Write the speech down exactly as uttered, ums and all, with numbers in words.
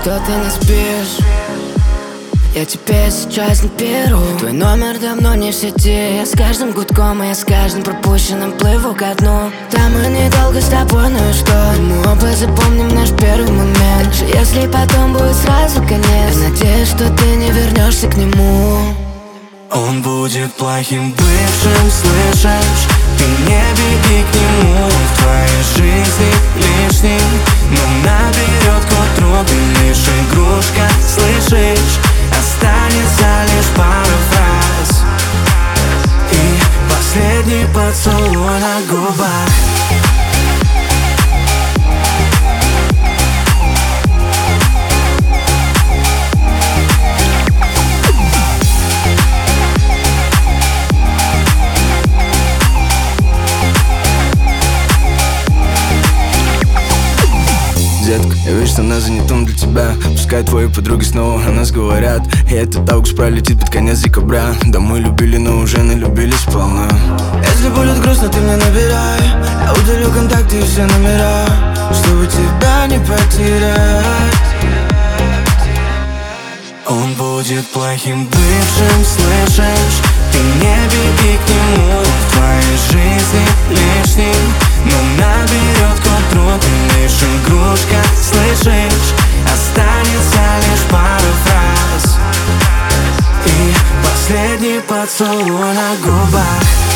что ты не спишь. Я тебе сейчас не беру. Твой номер давно не в сети. Я с каждым гудком, и я с каждым пропущенным плыву ко дну. Да, мы недолго с тобой, ну и что? Мы оба запомним наш первый момент. Даже если потом будет сразу конец, я надеюсь, что ты не вернешься к нему. Он будет плохим бывшим, слышишь? Ты не беги к нему, в твоей жизни лишним. Но наберет к утру, ты лишь игрушка, слышишь? Останется лишь пару фраз и последний поцелуй на губах. Детка, я вижу, что она занятом для тебя. Пускай твои подруги снова о нас говорят, и этот август пролетит под конец декабря. Да мы любили, но уже налюбились сполна. Если будет грустно, ты мне набирай. Я удалю контакты и все номера, чтобы тебя не потерять. Он будет плохим бывшим, слышишь? Ты не беги к нему, в твоей жизни лишним. Но наберет к утру, ты лишь игрушка, слышишь? Останется лишь пару фраз и последний поцелуй на губах.